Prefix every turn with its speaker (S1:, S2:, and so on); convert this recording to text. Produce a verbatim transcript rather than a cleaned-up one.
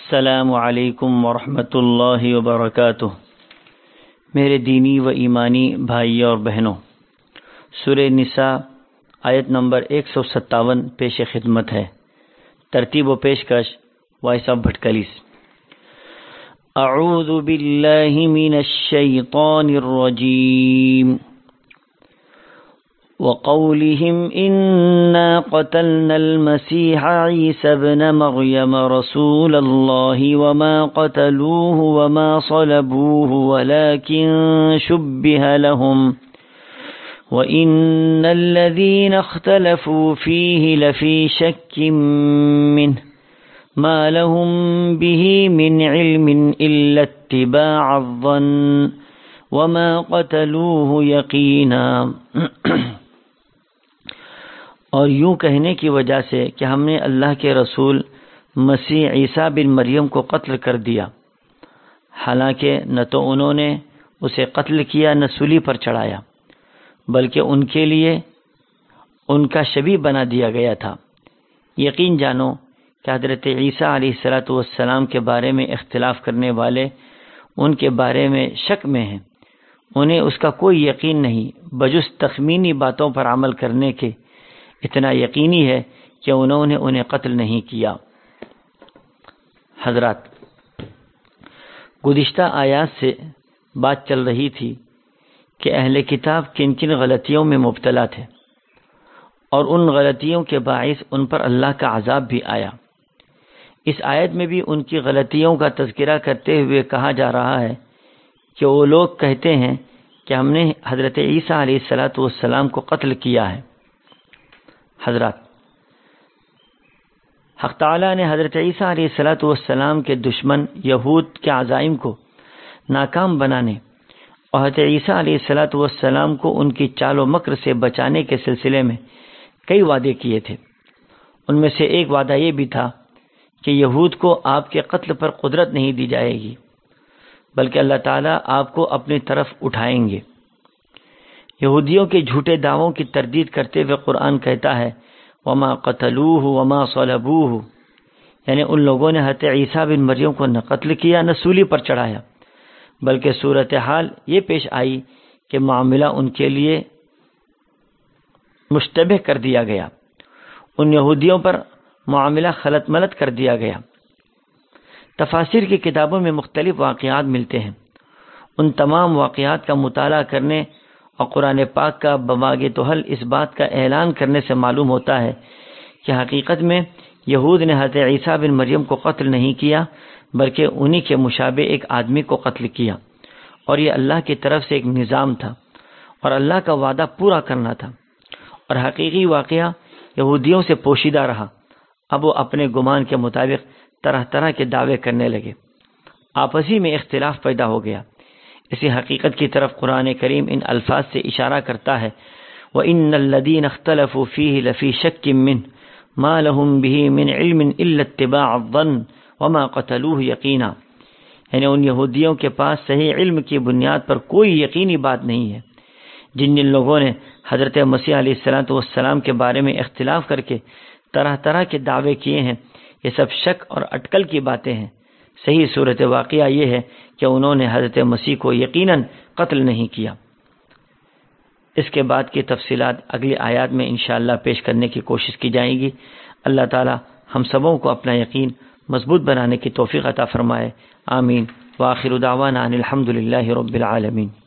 S1: السلام علیکم ورحمۃ اللہ وبرکاتہ۔ میرے دینی و ایمانی بھائیوں اور بہنوں، سورہ نساء آیت نمبر ایک سو ستاون پیش خدمت ہے۔ ترتیب و پیشکش وائس آف بھٹکلیس۔ اعوذ باللہ من الشیطان الرجیم وقولهم إنا قتلنا المسيح عيسى ابن مريم رسول الله وما قتلوه وما صلبوه ولكن شبه لهم وإن الذين اختلفوا فيه لفي شك منه ما لهم به من علم إلا اتباع الظن وما قتلوه يقينا۔ اور یوں کہنے کی وجہ سے کہ ہم نے اللہ کے رسول مسیح عیسیٰ بن مریم کو قتل کر دیا، حالانکہ نہ تو انہوں نے اسے قتل کیا نہ سولی پر چڑھایا، بلکہ ان کے لیے ان کا شبیہ بنا دیا گیا تھا۔ یقین جانو کہ حضرت عیسیٰ علیہ الصلوۃ والسلام کے بارے میں اختلاف کرنے والے ان کے بارے میں شک میں ہیں، انہیں اس کا کوئی یقین نہیں بجز تخمینی باتوں پر عمل کرنے کے۔ اتنا یقینی ہے کہ انہوں نے انہیں قتل نہیں کیا۔ حضرات، گزشتہ آیات سے بات چل رہی تھی کہ اہل کتاب کن کن غلطیوں میں مبتلا تھے، اور ان غلطیوں کے باعث ان پر اللہ کا عذاب بھی آیا۔ اس آیت میں بھی ان کی غلطیوں کا تذکرہ کرتے ہوئے کہا جا رہا ہے کہ وہ لوگ کہتے ہیں کہ ہم نے حضرت عیسیٰ علیہ الصلوۃ والسلام کو قتل کیا ہے۔ حضرات، حق تعالیٰ نے حضرت عیسیٰ علیہ الصلوۃ والسلام کے دشمن یہود کے عزائم کو ناکام بنانے اور حضرت عیسیٰ علیہ الصلوۃ والسلام کو ان کی چال و مکر سے بچانے کے سلسلے میں کئی وعدے کیے تھے۔ ان میں سے ایک وعدہ یہ بھی تھا کہ یہود کو آپ کے قتل پر قدرت نہیں دی جائے گی، بلکہ اللہ تعالیٰ آپ کو اپنی طرف اٹھائیں گے۔ یہودیوں کے جھوٹے دعووں کی تردید کرتے ہوئے قرآن کہتا ہے وما قتلوہ وما صلبوہ، یعنی ان لوگوں نے حضرت عیسیٰ بن مریم کو نہ قتل کیا نہ سولی پر چڑھایا، بلکہ صورتحال یہ پیش آئی کہ معاملہ ان کے لیے مشتبہ کر دیا گیا، ان یہودیوں پر معاملہ خلط ملط کر دیا گیا۔ تفاسیر کی کتابوں میں مختلف واقعات ملتے ہیں۔ ان تمام واقعات کا مطالعہ کرنے اور قرآن پاک کا بماغِ توحل اس بات کا اعلان کرنے سے معلوم ہوتا ہے کہ حقیقت میں یہود نے حضرت عیسیٰ بن مریم کو قتل نہیں کیا، بلکہ انہی کے مشابہ ایک آدمی کو قتل کیا، اور یہ اللہ کی طرف سے ایک نظام تھا اور اللہ کا وعدہ پورا کرنا تھا، اور حقیقی واقعہ یہودیوں سے پوشیدہ رہا۔ اب وہ اپنے گمان کے مطابق طرح طرح کے دعوے کرنے لگے، آپسی میں اختلاف پیدا ہو گیا۔ اسی حقیقت کی طرف قرآن کریم ان الفاظ سے اشارہ کرتا ہے وَإِنَّ الَّذِينَ اخْتَلَفُوا فِيهِ لَفِي شَكٍّ مِّنْهُ مَا لَهُم بِهِ مِنْ عِلْمٍ إِلَّا اتِّبَاعَ الظَّنِّ وَمَا قَتَلُوهُ يَقِينًا، یعنی ان یہودیوں کے پاس صحیح علم کی بنیاد پر کوئی یقینی بات نہیں ہے۔ جن جن لوگوں نے حضرت مسیح علیہ الصلوۃ والسلام کے بارے میں اختلاف کر کے طرح طرح کے دعوے کیے ہیں، یہ سب شک اور اٹکل کی باتیں ہیں۔ صحیح صورت واقعہ یہ ہے کہ انہوں نے حضرت مسیح کو یقیناً قتل نہیں کیا۔ اس کے بعد کی تفصیلات اگلی آیات میں انشاءاللہ پیش کرنے کی کوشش کی جائے گی۔ اللہ تعالی ہم سبوں کو اپنا یقین مضبوط بنانے کی توفیق عطا فرمائے، آمین۔ وآخر دعوانا ان الحمد للہ رب العالمین۔